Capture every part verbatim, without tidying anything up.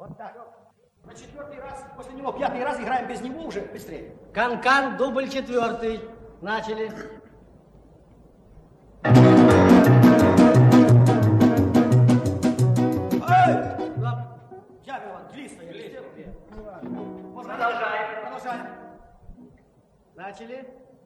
Вот так. На четвертый раз, после него пятый раз играем без него уже быстрее. Кан-кан, дубль четвертый. Начали. Продолжаем. Продолжаем. Начали.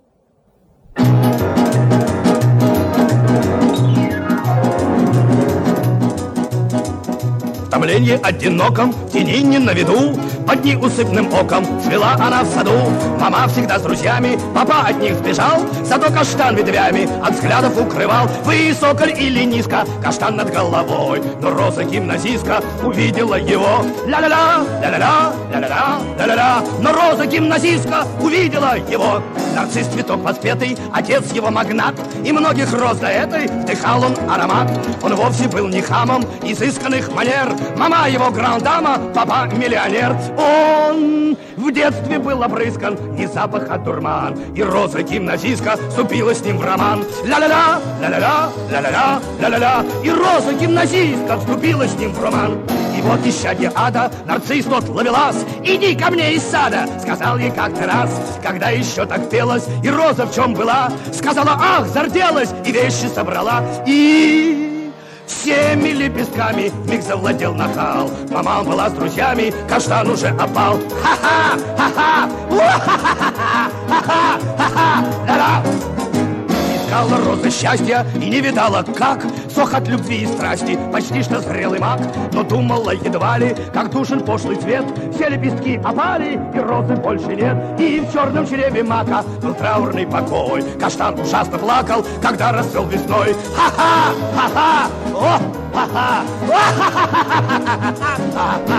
Томленье одиноком, в тени не на виду, под неусыпным оком цвела она в саду. Мама всегда с друзьями, папа от них сбежал, зато каштан ветвями от взглядов укрывал. Высоко или низко, каштан над головой, но роза гимназистка увидела его. Ля-ля-ля, ля-ля-ля, ля-ля-ля, ля-ля-ля, но роза гимназистка увидела его. Нарцисс цветок воспетый, отец его магнат, и многих роз до этой вдыхал он аромат. Он вовсе был не хамом изысканных манер, мама его грандама, папа миллионер. Он в детстве был обрыскан, и запах от дурман, и роза гимназистка вступила с ним в роман. Ля-ля-ля, ля-ля-ля, ля-ля-ля, ля-ля-ля, и роза гимназистка вступила с ним в роман. И вот исчадье ада, нарцисс тот Ловелас, иди ко мне из сада, сказал ей как-то раз, когда еще так пелось, и роза в чем была, сказала ах, зарделась, и вещи собрала, и... всеми лепестками вмиг завладел нахал. Мама была с друзьями, каштан уже опал. Ха-ха, ха-ха, уа-ха-ха-ха, ха-ха, ха-ха, ля-ля. Искала роза счастья и не видала, как сох от любви и страсти, почти что зрелый мак. Но думала едва ли, как душен пошлый цвет, все лепестки опали, и розы больше нет. И в черном чреве мака был траурный покой. Каштан ужасно плакал, когда расцвел весной. Ха-ха, ха-ха, о, ха-ха, о, ха-ха-ха-ха-ха-ха-ха.